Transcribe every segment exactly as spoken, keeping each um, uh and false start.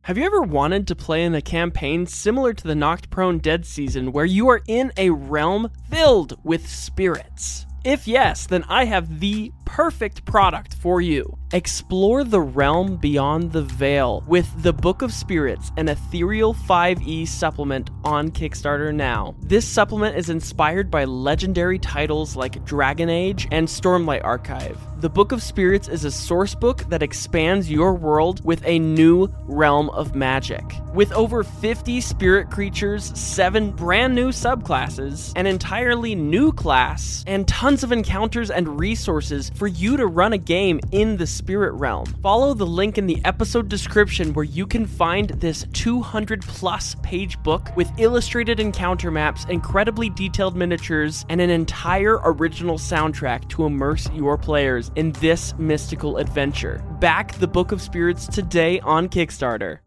Have you ever wanted to play in a campaign similar to the Knocked Prone Dead season where you are in a realm filled with spirits? If yes, then I have the perfect product for you. Explore the realm beyond the veil with the Book of Spirits, an ethereal five E supplement on Kickstarter now. This supplement is inspired by legendary titles like Dragon Age and Stormlight Archive. The Book of Spirits is a source book that expands your world with a new realm of magic. With over fifty spirit creatures, seven brand new subclasses, an entirely new class, and tons of encounters and resources for you to run a game in the spirit realm. Follow the link in the episode description where you can find this two hundred plus page book with illustrated encounter maps, incredibly detailed miniatures, and an entire original soundtrack to immerse your players in this mystical adventure. Back the Book of Spirits today on Kickstarter.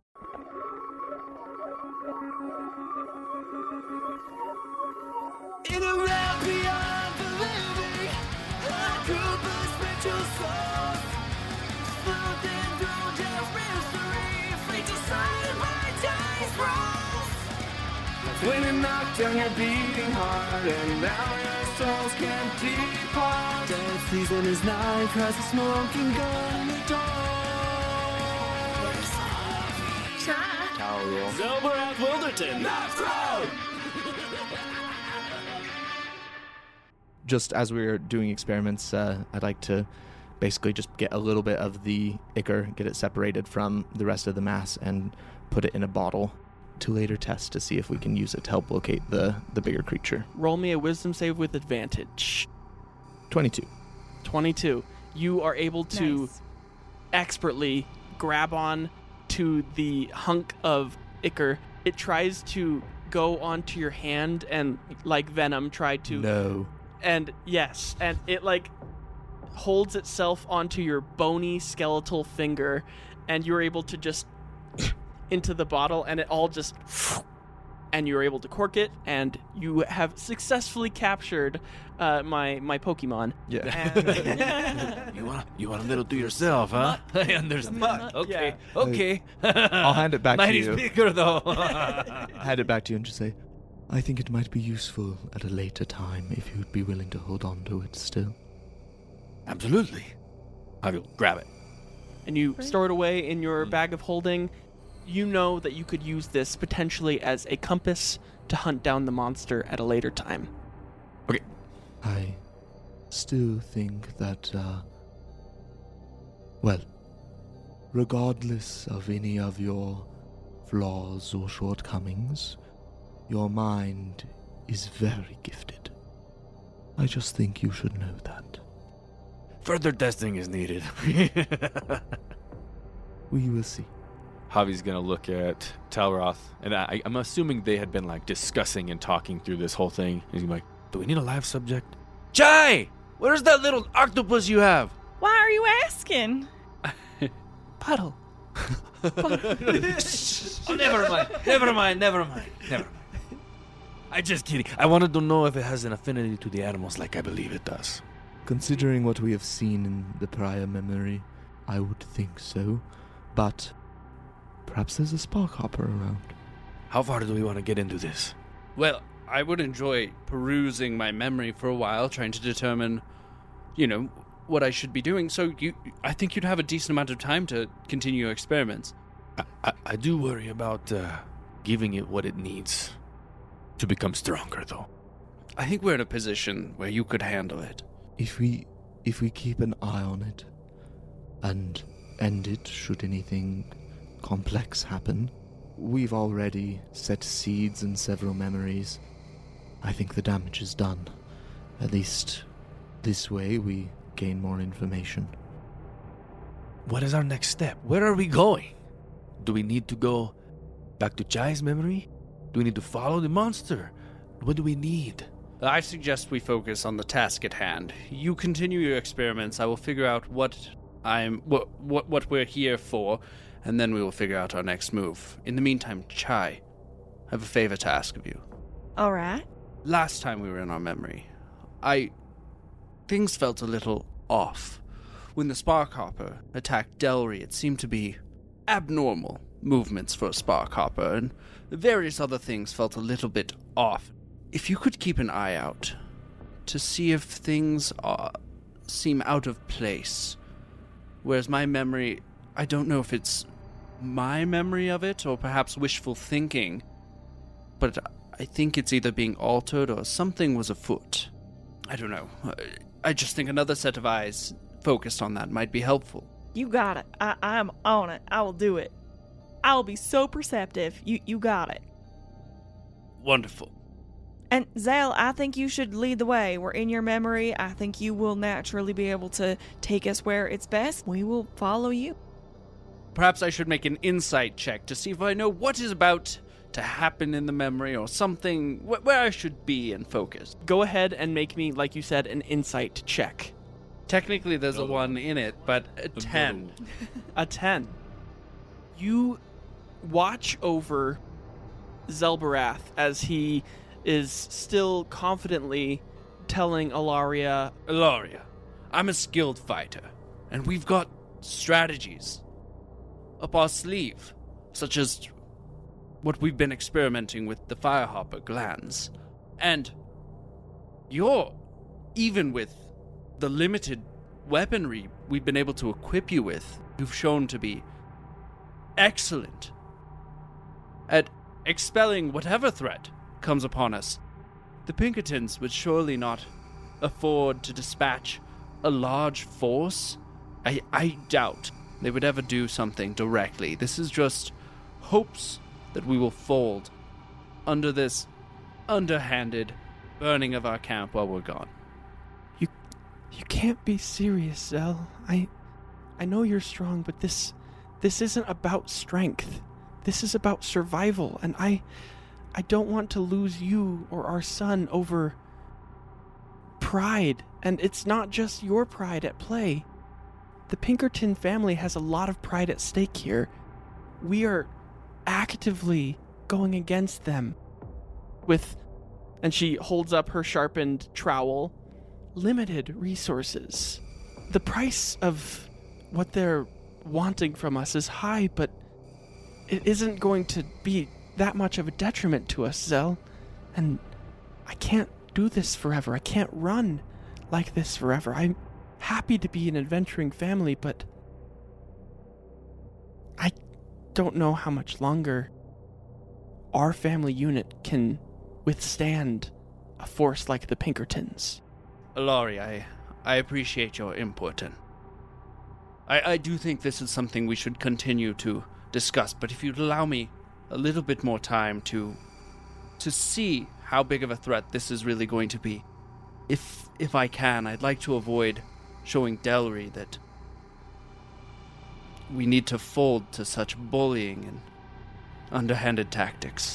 In a realm beyond the living, a group of spiritual souls, floating through death's mystery, free to silent by time's rolls. When you knock down your beating heart, and now your souls can't depart. Death season is nigh, cries the smoking gun the door. Zelberath Wilderton, not thrown! Just as we were doing experiments, uh, I'd like to basically just get a little bit of the ichor, get it separated from the rest of the mass, and put it in a bottle to later test to see if we can use it to help locate the, the bigger creature. Roll me a wisdom save with advantage. twenty-two. twenty-two. You are able to Nice. expertly grab on to the hunk of ichor. It tries to go onto your hand and, like venom, try to... No. And yes, and it like holds itself onto your bony skeletal finger, and you're able to just into the bottle, and it all just, and you're able to cork it, and you have successfully captured uh, my my Pokemon. Yeah. And You want you want a little to yourself, huh? I understand. Okay, Yeah. okay. I'll hand it back to Mighty you. speaker, though. Hand it back to you and just say, I think it might be useful at a later time if you'd be willing to hold on to it still. Absolutely. I will grab it. and you store it away in your bag of holding. You know that you could use this potentially as a compass to hunt down the monster at a later time. Okay. I still think that, uh, well, regardless of any of your flaws or shortcomings, your mind is very gifted. I just think you should know that. Further testing is needed. We will see. Javi's gonna look at Talroth, and I, I'm assuming they had been like discussing and talking through this whole thing. He's gonna be like, Do we need a live subject? Chai! Where's that little octopus you have? Why are you asking? Puddle. Oh, never mind. Never mind. Never mind. Never mind. I'm just kidding. I wanted to know if it has an affinity to the animals like I believe it does. Considering what we have seen in the prior memory, I would think so. But perhaps there's a sparkhopper around. How far do we want to get into this? Well, I would enjoy perusing my memory for a while, trying to determine, you know, what I should be doing. So you, I think you'd have a decent amount of time to continue your experiments. I, I, I do worry about uh, giving it what it needs to become stronger, though. I think we're in a position where you could handle it. If we if we keep an eye on it and end it should anything complex happen, we've already set seeds in several memories. I think the damage is done. At least this way we gain more information. What is our next step? Where are we going? Do we need to go back to Chai's memory? Do we need to follow the monster? What do we need? I suggest we focus on the task at hand. You continue your experiments. I will figure out what I'm what what, what we're here for, and then we will figure out our next move. In the meantime, Chai, I have a favor to ask of you. All right. Last time we were in our memory, I things felt a little off. When the Sparkhopper attacked Delry, it seemed to be abnormal. movements for a Sparkhopper, and various other things felt a little bit off. If you could keep an eye out to see if things are, seem out of place, whereas my memory, I don't know if it's my memory of it or perhaps wishful thinking, but I think it's either being altered or something was afoot. I don't know. I just think another set of eyes focused on that might be helpful. You got it. I, I'm on it. I will do it. I'll be so perceptive. You, you got it. Wonderful. And Zale, I think you should lead the way. We're in your memory. I think you will naturally be able to take us where it's best. We will follow you. Perhaps I should make an insight check to see if I know what is about to happen in the memory or something wh- where I should be and focus. Go ahead and make me, like you said, an insight check. Technically, there's a one in it, but a ten. A ten. You watch over Zelbarath as he is still confidently telling Ilaria, Ilaria, I'm a skilled fighter, and we've got strategies up our sleeve, such as what we've been experimenting with the Firehopper glands. And you're, even with the limited weaponry we've been able to equip you with, you've shown to be excellent at expelling whatever threat comes upon us. The Pinkertons would surely not afford to dispatch a large force. I, I doubt they would ever do something directly. This is just hopes that we will fold under this underhanded burning of our camp while we're gone. You you can't be serious, Zell. I I know you're strong, but this this isn't about strength. This is about survival, and I I don't want to lose you or our son over pride. And it's not just your pride at play. The Pinkerton family has a lot of pride at stake here. We are actively going against them with, and she holds up her sharpened trowel, limited resources. The price of what they're wanting from us is high, but it isn't going to be that much of a detriment to us, Zell. And I can't do this forever. I can't run like this forever. I'm happy to be an adventuring family, but I don't know how much longer our family unit can withstand a force like the Pinkertons. Ilari, I, I appreciate your input, and I, I do think this is something we should continue to discuss, but if you'd allow me a little bit more time to to see how big of a threat this is really going to be. If if I can, I'd like to avoid showing Delry that we need to fold to such bullying and underhanded tactics.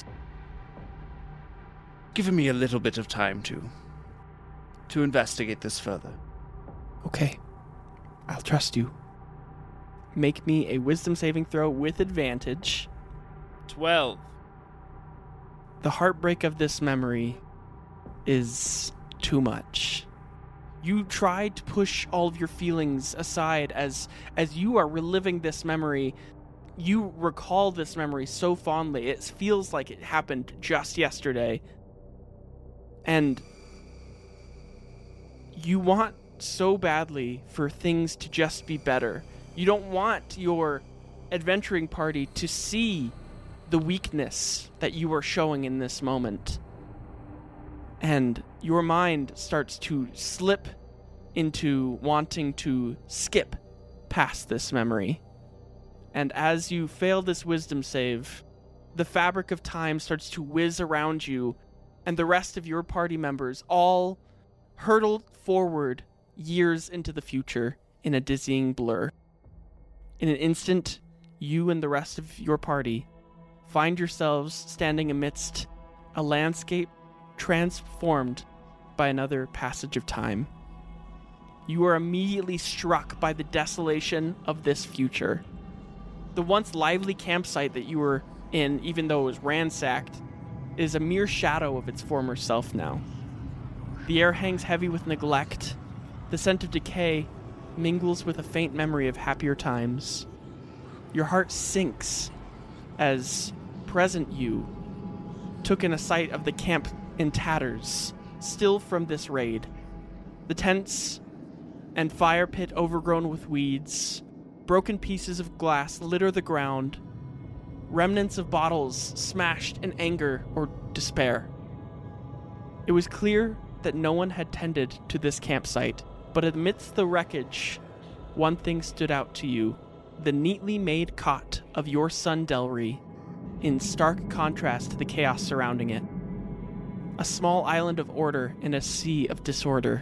Give me a little bit of time to to investigate this further. Okay. I'll trust you. Make me a wisdom saving throw with advantage. Twelve. The heartbreak of this memory is too much. You tried to push all of your feelings aside as as you are reliving this memory. You recall this memory so fondly. It feels like it happened just yesterday. And you want so badly for things to just be better. You don't want your adventuring party to see the weakness that you are showing in this moment. And your mind starts to slip into wanting to skip past this memory. And as you fail this wisdom save, the fabric of time starts to whiz around you, and the rest of your party members all hurtle forward years into the future in a dizzying blur. In an instant, you and the rest of your party find yourselves standing amidst a landscape transformed by another passage of time. You are immediately struck by the desolation of this future. The once lively campsite that you were in, even though it was ransacked, is a mere shadow of its former self now. The air hangs heavy with neglect. The scent of decay mingles with a faint memory of happier times. Your heart sinks as present you took in a sight of the camp in tatters, still from this raid. The tents and fire pit overgrown with weeds, broken pieces of glass litter the ground, remnants of bottles smashed in anger or despair. It was clear that no one had tended to this campsite, but amidst the wreckage, one thing stood out to you: the neatly made cot of your son Delry, in stark contrast to the chaos surrounding it. A small island of order in a sea of disorder.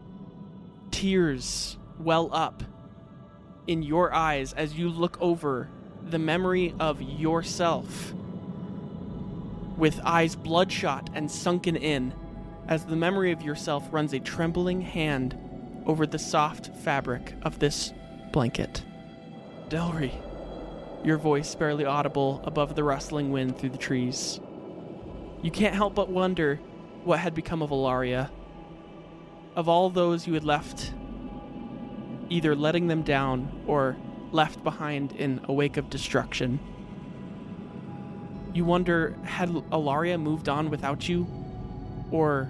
Tears well up in your eyes as you look over the memory of yourself, with eyes bloodshot and sunken in, as the memory of yourself runs a trembling hand over the soft fabric of this blanket. Delry, your voice barely audible above the rustling wind through the trees. You can't help but wonder what had become of Ilaria, of all those you had left, either letting them down or left behind in a wake of destruction. You wonder, had Ilaria moved on without you? Or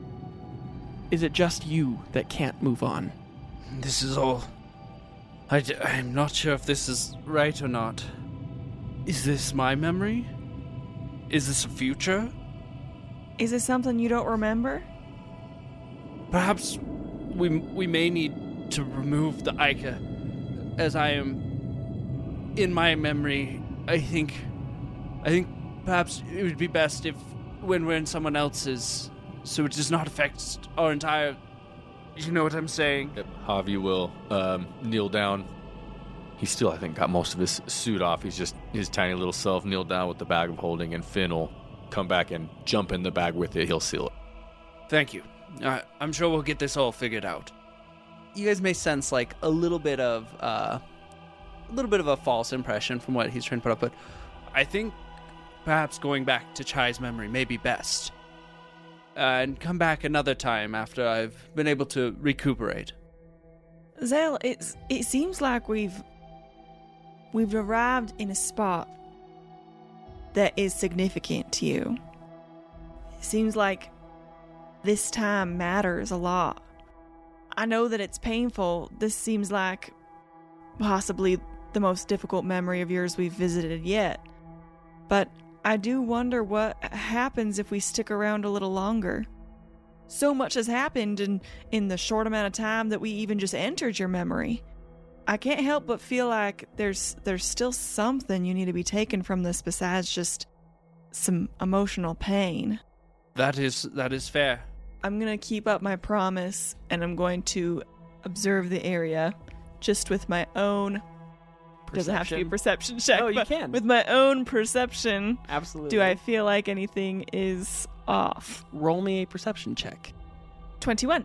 is it just you that can't move on? This is all... I d- I'm not sure if this is right or not. Is this my memory? Is this a future? Is it something you don't remember? Perhaps we we may need to remove the Ica, as I am in my memory. I think, I think perhaps it would be best if when we're in someone else's, so it does not affect our entire. You know what I'm saying? Yep. Javi will um, kneel down. He's still, I think, got most of his suit off. He's just his tiny little self kneel down with the bag of holding, and Finn will come back and jump in the bag with it. He'll seal it. Thank you. Uh, I'm sure we'll get this all figured out. You guys may sense like a little bit of uh, a little bit of a false impression from what he's trying to put up, but I think perhaps going back to Chai's memory may be best. Uh, and come back another time after I've been able to recuperate. Zale, it's, it seems like we've we've arrived in a spot that is significant to you. It seems like this time matters a lot. I know that it's painful. This seems like possibly the most difficult memory of yours we've visited yet. But I do wonder what happens if we stick around a little longer. So much has happened in, in the short amount of time that we even just entered your memory. I can't help but feel like there's there's still something you need to be taken from this besides just some emotional pain. That is that is fair. I'm going to keep up my promise, and I'm going to observe the area just with my own... Doesn't have to be a perception check. Oh, you but can. With my own perception, Absolutely. do I feel like anything is off? Roll me a perception check. twenty-one.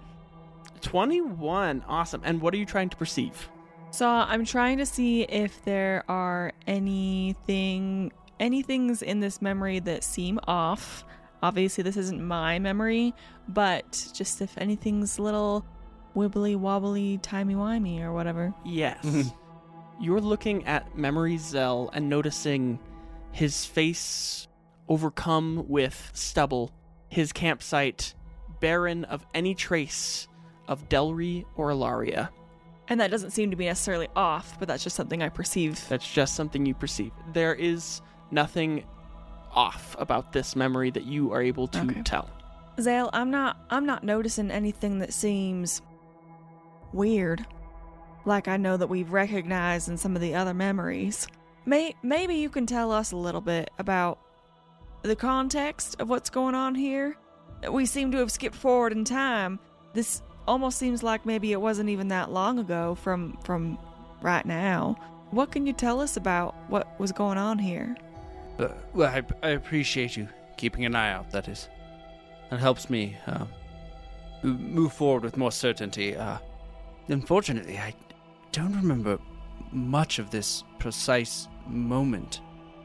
twenty-one. Awesome. And what are you trying to perceive? So I'm trying to see if there are anything, any things in this memory that seem off. Obviously, this isn't my memory, but just if anything's a little wibbly wobbly, timey wimey, or whatever. Yes. You're looking at Memory Zell and noticing his face overcome with stubble, his campsite barren of any trace of Delry or Ilaria. And that doesn't seem to be necessarily off, but that's just something I perceive. That's just something you perceive. There is nothing off about this memory that you are able to Okay. tell. Zale, I'm not I'm not noticing anything that seems weird. Like I know that we've recognized in some of the other memories. May maybe you can tell us a little bit about the context of what's going on here. We seem to have skipped forward in time. This almost seems like maybe it wasn't even that long ago from from right now. What can you tell us about what was going on here? Uh, well, I, I appreciate you keeping an eye out, that is. That helps me uh, move forward with more certainty. Uh, unfortunately, I don't remember much of this precise moment.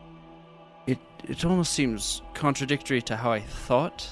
It it almost seems contradictory to how I thought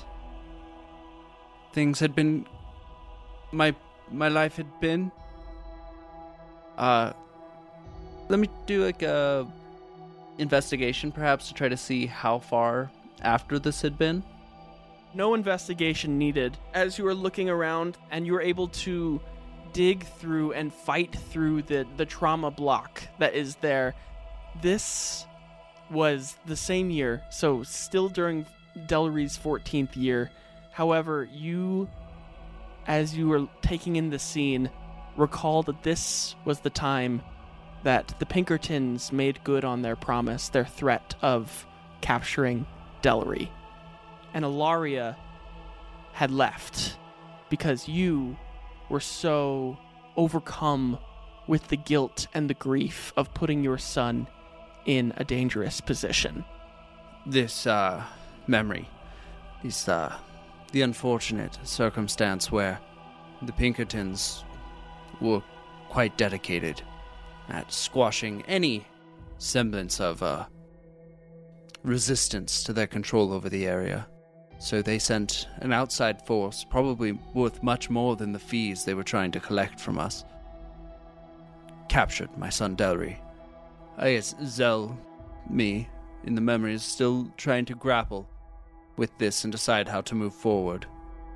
things had been, my my life had been. Uh, let me do like a investigation, perhaps, to try to see how far after this had been? No investigation needed. As you are looking around and you're able to dig through and fight through the, the trauma block that is there, this was the same year, so still during Delry's fourteenth year. However, you, as you were taking in the scene, recall that this was the time that the Pinkertons made good on their promise, their threat of capturing Delry. And Ilaria had left because you were so overcome with the guilt and the grief of putting your son in a dangerous position. This, uh, memory is, uh, the unfortunate circumstance where the Pinkertons were quite dedicated at squashing any semblance of, uh, resistance to their control over the area. So they sent an outside force, probably worth much more than the fees they were trying to collect from us. Captured my son Delry. I guess Zell, me, in the memory, is still trying to grapple with this and decide how to move forward.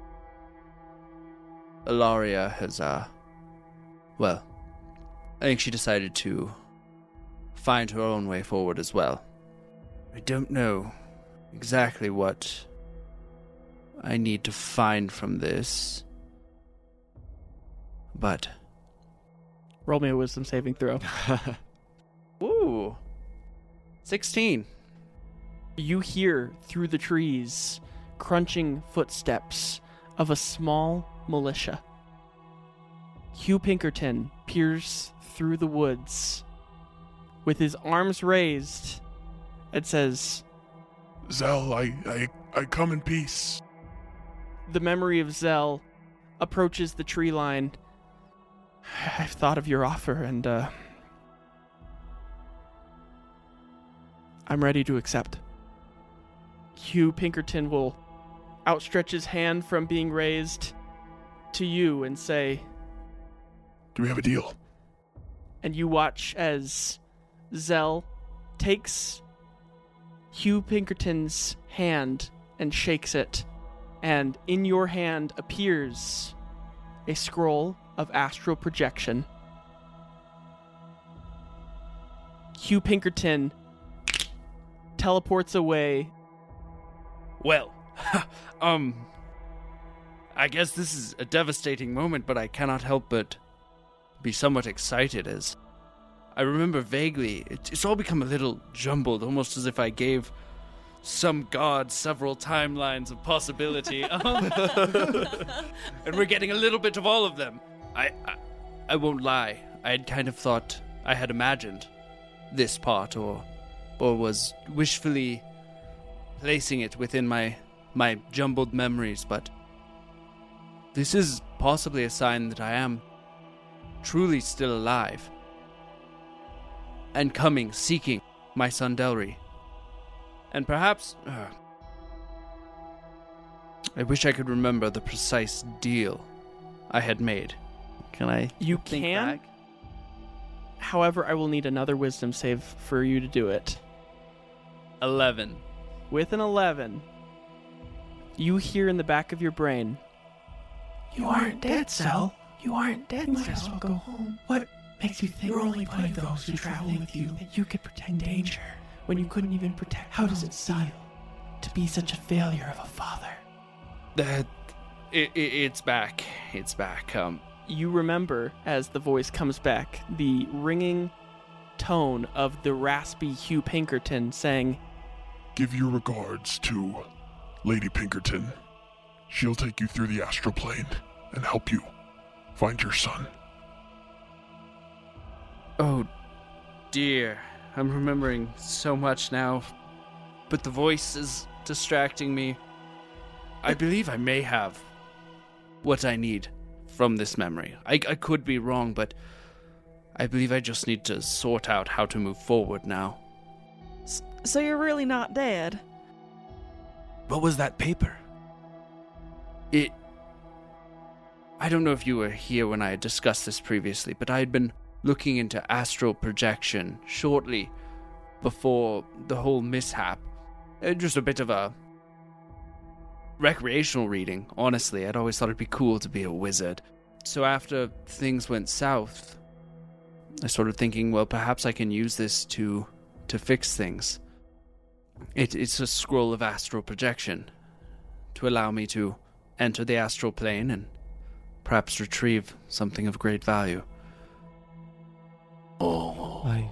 Ilaria has, uh, well, I think she decided to find her own way forward as well. I don't know exactly what I need to find from this, but... Roll me a wisdom saving throw. Ooh. sixteen. You hear through the trees crunching footsteps of a small militia. Hugh Pinkerton peers through the woods with his arms raised and says, Zell, I, I, I come in peace. The memory of Zell approaches the tree line. I've thought of your offer, and uh, I'm ready to accept. Hugh Pinkerton will outstretch his hand from being raised to you and say, Do we have a deal? And you watch as Zell takes Hugh Pinkerton's hand and shakes it, and in your hand appears a scroll of astral projection. Hugh Pinkerton teleports away. Well, um, I guess this is a devastating moment, but I cannot help but be somewhat excited as I remember vaguely, it, it's all become a little jumbled, almost as if I gave some god several timelines of possibility. Um, and we're getting a little bit of all of them. I, I, I won't lie, I had kind of thought I had imagined this part, or, or was wishfully placing it within my, my jumbled memories, but this is possibly a sign that I am truly still alive and coming, seeking my son Delry. And perhaps uh, I wish I could remember the precise deal I had made. Can I You think can. back? However, I will need another wisdom save for you to do it. Eleven. With an eleven, you hear in the back of your brain, You aren't dead, Zell. You aren't dead, you might as well go home. What makes you think we're only putting those who travel with you that you could protect danger when you couldn't even protect? How does it feel to be such a failure of a father? That it, it, it's back. It's back. Um, you remember as the voice comes back, the ringing tone of the raspy Hugh Pinkerton saying, Give your regards to Lady Pinkerton. She'll take you through the astral plane and help you find your son. oh dear, I'm remembering so much now, but the voice is distracting me. I believe I may have what I need from this memory. I, I could be wrong, but I believe I just need to sort out how to move forward now. So you're really not dead? What was that paper? It... I don't know if you were here when I had discussed this previously, but I had been looking into astral projection shortly before the whole mishap. Uh, just a bit of a recreational reading, honestly. I'd always thought it'd be cool to be a wizard. So after things went south, I started thinking, well, perhaps I can use this to to fix things. It, it's a scroll of astral projection to allow me to enter the astral plane and perhaps retrieve something of great value. Oh. I.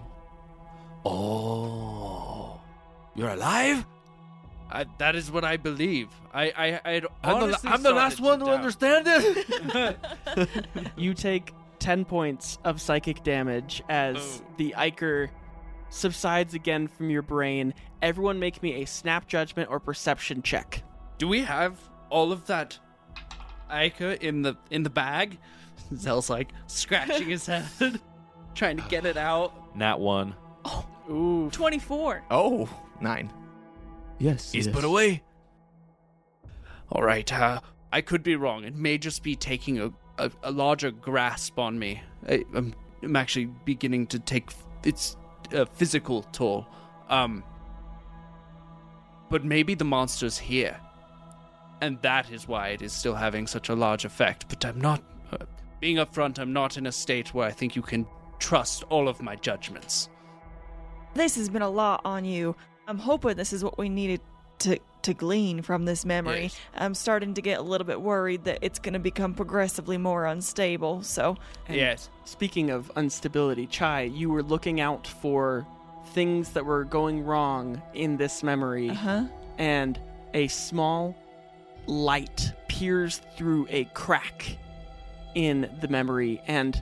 Oh. You're alive? I, that is what I believe. I, I, I'd I'm the, honestly I'm the last started one to doubt. understand this? You take ten points of psychic damage as Oh. the Ichor subsides again from your brain. Everyone make me a snap judgment or perception check. Do we have all of that Ica in the in the bag? Zell's like scratching his head, trying to get it out. Nat one. Ooh. twenty-four. Oh, nine. Yes. He's yes. put away. All right, uh, I could be wrong. It may just be taking a, a, a larger grasp on me. I, I'm, I'm actually beginning to take f- its uh, physical toll. Um, but maybe the monster's here, and that is why it is still having such a large effect. But I'm not, uh, being upfront, I'm not in a state where I think you can trust all of my judgments. This has been a lot on you. I'm hoping this is what we needed to to glean from this memory. Yes. I'm starting to get a little bit worried that it's going to become progressively more unstable. So, And Yes. Speaking of instability, Chai, you were looking out for things that were going wrong in this memory, uh-huh. and a small light peers through a crack in the memory, and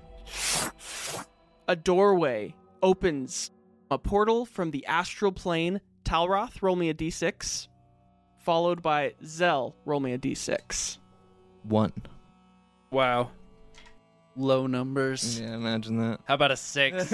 a doorway opens. A portal from the astral plane. Talroth, roll me a d six. Followed by Zell, roll me a d six. One. Wow. Low numbers. Yeah, imagine that. How about a six?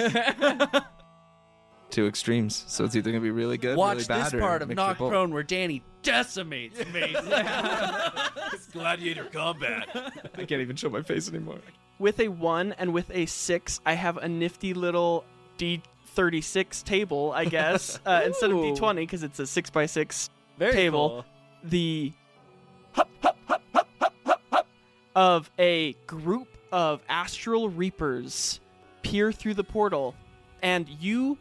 Two extremes. So it's either gonna be really good, Watch really bad, this or part of mix Knock of both. Prone where Danny decimates me. Gladiator combat. I can't even show my face anymore. With a one and with a six, I have a nifty little d thirty-six table, I guess, uh, instead of d twenty, because it's a six by six Very table. cool. The of a group of astral reapers peer through the portal, and you,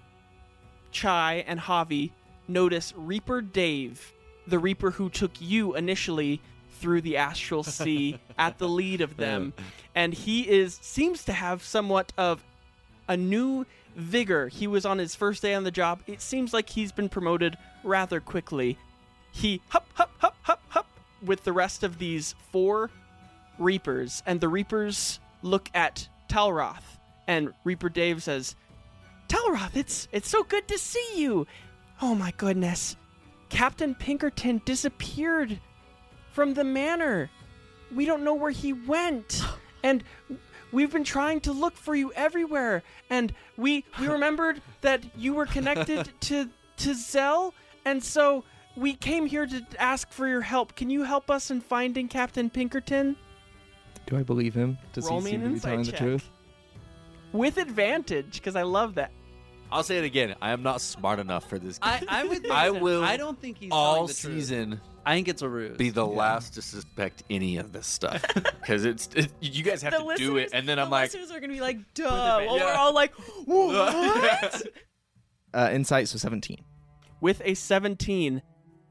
Chai, and Javi notice Reaper Dave, the Reaper who took you initially through the astral sea at the lead of them, and he is seems to have somewhat of a new vigor. He was on his first day on the job. It seems like he's been promoted rather quickly. He hup hup hup hup hup with the rest of these four Reapers, and the Reapers look at Talroth, and Reaper Dave says, "Talroth, it's it's so good to see you. Oh my goodness, Captain Pinkerton disappeared from the manor. We don't know where he went, and we've been trying to look for you everywhere. And we we remembered that you were connected to to Zell, and so we came here to ask for your help. Can you help us in finding Captain Pinkerton?" Do I believe him? Does Roll he me seem an to be telling insight the check. truth? With advantage, because I love that. I'll say it again. I am not smart enough for this game. I, I would. I listen, will I don't think he's all telling the truth. season I think it's a ruse. be the last to suspect any of this stuff because it's it, you guys have The to do listeners- it, and then the I'm like, listeners are going to be like, duh. advantage. Well, we're Yeah. all like, what? Uh, insight, so seventeen. With a seventeen,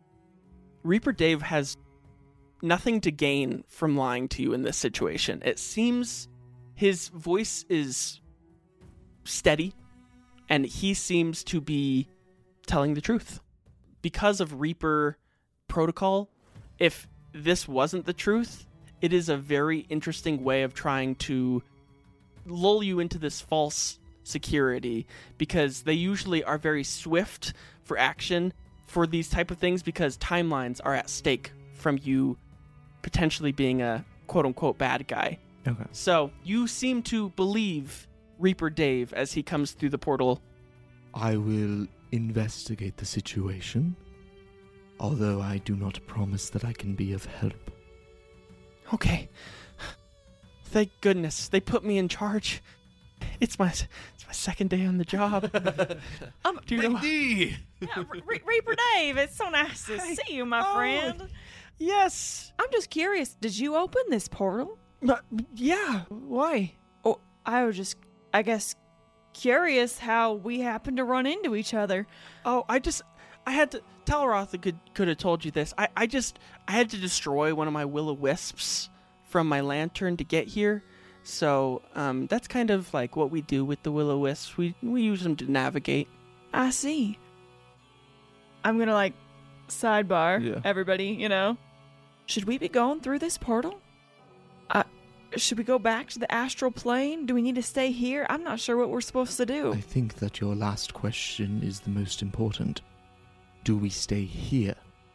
Reaper Dave has nothing to gain from lying to you in this situation. It seems his voice is steady, and he seems to be telling the truth. Because of Reaper protocol, if this wasn't the truth, it is a very interesting way of trying to lull you into this false security, because they usually are very swift for action for these type of things because timelines are at stake from you potentially being a quote-unquote bad guy. Okay. So you seem to believe Reaper Dave as he comes through the portal. I will investigate the situation, although I do not promise that I can be of help. Okay. Thank goodness they put me in charge. It's my it's my second day on the job. Um, Do you know? D! yeah, Re- Reaper Dave, it's so nice to Hi. see you, my Oh. friend. Yes. I'm just curious, did you open this portal? But, yeah. Why? Oh, I was just, I guess, curious how we happened to run into each other. Oh, I just I had to. Talaroth could could have told you this. I I just I had to destroy one of my will-o-wisps from my lantern to get here. So um, that's kind of like what we do with the will-o-wisps. We we use them to navigate. I see. I'm gonna, like, sidebar Yeah. everybody, you know. Should we be going through this portal? Uh, should we go back to the astral plane? Do we need to stay here? I'm not sure what we're supposed to do. I think that your last question is the most important. Do we stay here?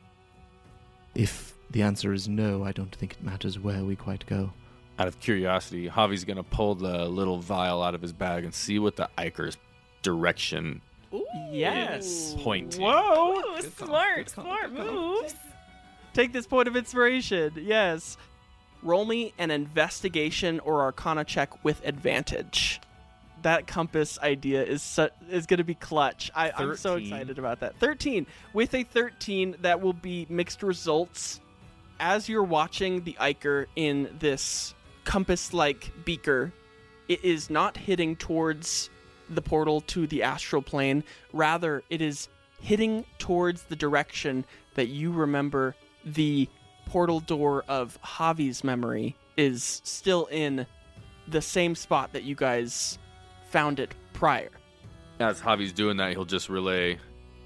If the answer is no, I don't think it matters where we quite go. Out of curiosity, Javi's gonna pull the little vial out of his bag and see what the Iker's direction Yes. is pointing. Whoa. Ooh, smart, smart moves. Take this point of inspiration. Yes. Roll me an investigation or arcana check with advantage. That compass idea is su- is going to be clutch. I, I'm so thirteen. excited about that. thirteen. With a thirteen, that will be mixed results. As you're watching the Iker in this compass-like beaker, it is not hitting towards the portal to the astral plane. Rather, it is hitting towards the direction that you remember the portal door of Javi's memory is still in the same spot that you guys found it prior. As Javi's doing that, he'll just relay.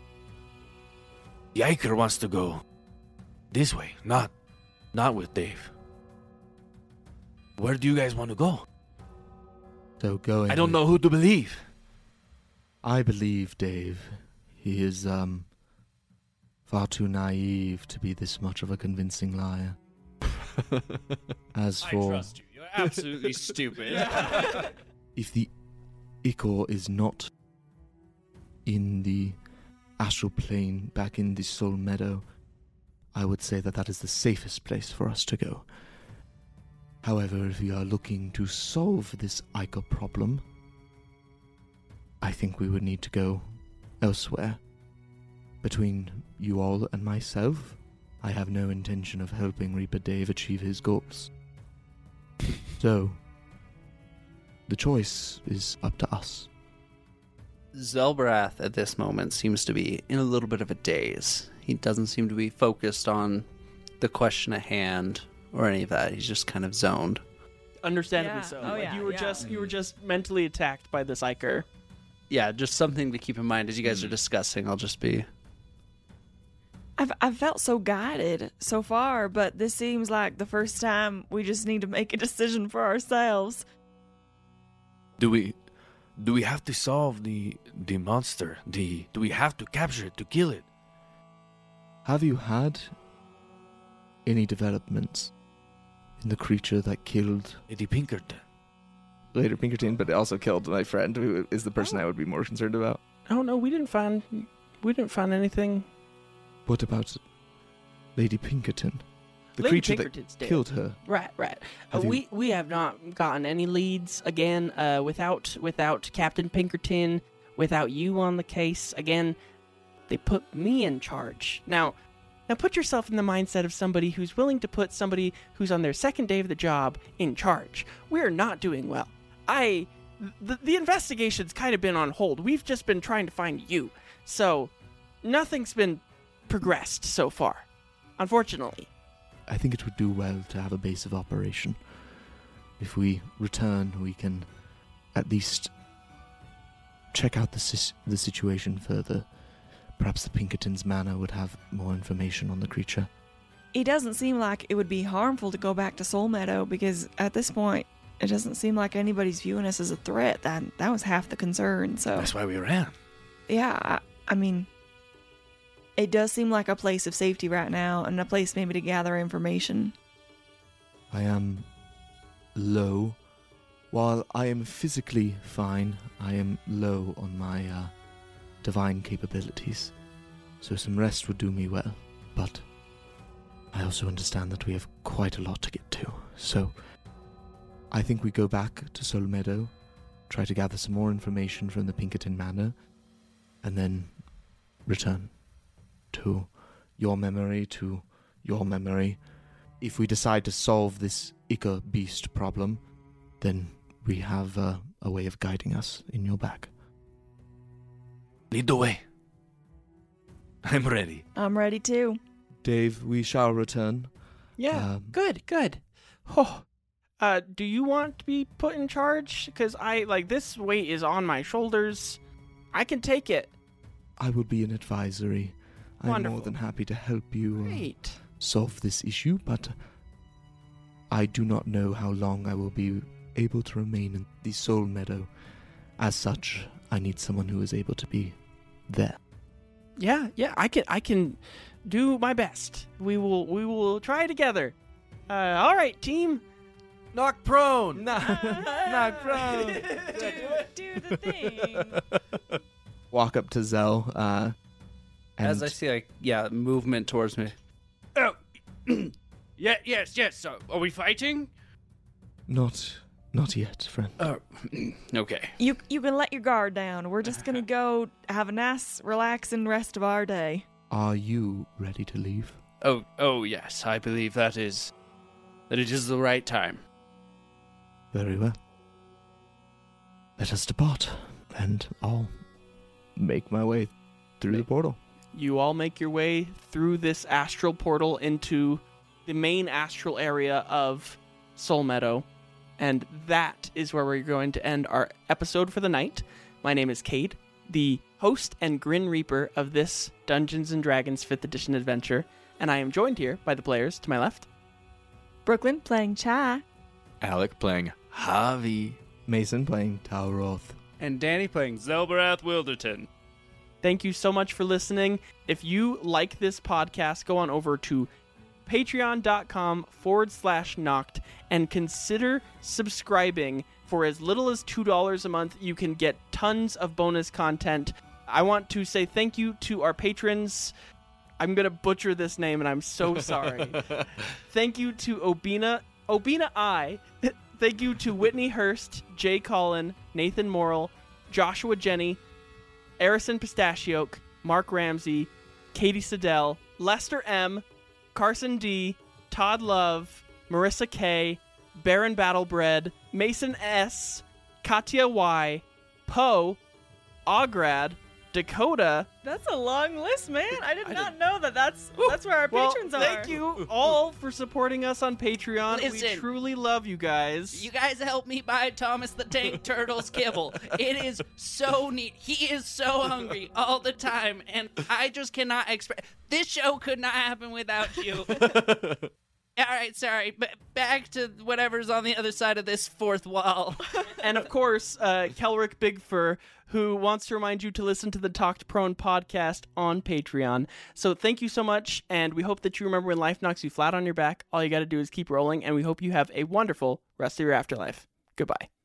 The Iker wants to go this way, not not with Dave. Where do you guys want to go? So going. I don't with- know who to believe. I believe Dave. He is um far too naive to be this much of a convincing liar. As I for trust you. You're absolutely stupid. if the Ichor is not in the astral plane back in the Soul Meadow, I would say that that is the safest place for us to go. However, if we are looking to solve this Ichor problem, I think we would need to go elsewhere. Between you all and myself, I have no intention of helping Reaper Dave achieve his goals. So, the choice is up to us. Zelbrath at this moment seems to be in a little bit of a daze. He doesn't seem to be focused on the question at hand or any of that. He's just kind of zoned. Understandably Yeah. so. Oh, Like, yeah, you were yeah. just you were just mentally attacked by this Iker. Yeah, just something to keep in mind as you guys are discussing. I'll just be. I've I've felt so guided so far, but this seems like the first time we just need to make a decision for ourselves. Do we do we have to solve the the monster? The do we have to capture it to kill it? Have you had any developments in the creature that killed Lady Pinkerton. later Pinkerton, but also killed my friend, who is the person I would be more concerned about? Oh no, we didn't find we didn't find anything. What about Lady Pinkerton? The Lady creature Pinkerton's that dead. killed her. Right, right. Uh, Have you- we we have not gotten any leads again. Uh, without without Captain Pinkerton, without you on the case again. They put me in charge. Now, now put yourself in the mindset of somebody who's willing to put somebody who's on their second day of the job in charge. We're not doing well. I the, the investigation's kind of been on hold. We've just been trying to find you. So, nothing's been progressed so far. Unfortunately. I think it would do well to have a base of operation. If we return, we can at least check out the sis- the situation further. Perhaps the Pinkertons' manor would have more information on the creature. It doesn't seem like it would be harmful to go back to Soul Meadow because at this point, it doesn't seem like anybody's viewing us as a threat. That that was half the concern. So That's why we ran. yeah, I, I mean, it does seem like a place of safety right now and a place maybe to gather information. I am low. While I am physically fine, I am low on my uh, divine capabilities. So some rest would do me well. But I also understand that we have quite a lot to get to. So I think we go back to Soul Meadow. try to gather some more information from the Pinkerton Manor, and then return to your memory, to your memory. If we decide to solve this Ica beast problem, then we have uh, a way of guiding us in your back. Lead the way. I'm ready. I'm ready too. Dave, we shall return. Yeah, Um, good, good. Oh, uh, do you want to be put in charge? Because I, like, this weight is on my shoulders. I can take it. I will be an advisory. I'm Wonderful. more than happy to help you uh, Great. solve this issue, but I do not know how long I will be able to remain in the Soul Meadow. As such, I need someone who is able to be there. Yeah, yeah, I can, I can do my best. We will, we will try together. Uh, all right, team. Knock prone. Knock, knock prone. do, do the thing. Walk up to Zell, uh, and As I see, like, yeah, movement towards me. Oh, yeah, yes, yes. So, are we fighting? not, not yet, friend. Oh, okay. You you can let your guard down. We're just gonna go have a nice, relaxing rest of our day. Are you ready to leave? Oh, oh, yes. I believe that is that it is the right time. Very well. Let us depart, and I'll make my way through the portal. You all make your way through this astral portal into the main astral area of Soul Meadow, and that is where we're going to end our episode for the night. My name is Cade, the host and Grin Reaper of this Dungeons and Dragons fifth edition adventure, and I am joined here by the players to my left. Brooklyn playing Chai. Alec playing Javi. Mason playing Talroth. And Danny playing Zelbarath Wilderton. Thank you so much for listening. If you like this podcast, go on over to patreon.com forward slash knocked and consider subscribing. For as little as two dollars a month, you can get tons of bonus content. I want to say thank you to our patrons. I'm going to butcher this name, and I'm so sorry. Thank you to Obina, Obina I. Thank you to Whitney Hurst, Jay Collin, Nathan Morrill, Joshua Jenny, Arison Pistachioke, Mark Ramsey, Katie Siddell, Lester M., Carson D., Todd Love, Marissa K., Baron Battlebred, Mason S., Katya Y., Poe, Ograd, Dakota. That's a long list, man. I did not know that that's Ooh, that's where our well, patrons are. Thank you all for supporting us on Patreon. We Listen. truly love you guys. You guys helped me buy Thomas the Tank Turtle's kibble. It is so neat. He is so hungry all the time, and I just cannot express. This show could not happen without you. All right, sorry, but back to whatever's on the other side of this fourth wall. And of course, uh, Kelric Bigfur, who wants to remind you to listen to the Talked Prone podcast on Patreon. So thank you so much, and we hope that you remember when life knocks you flat on your back, all you got to do is keep rolling, and we hope you have a wonderful rest of your afterlife. Goodbye.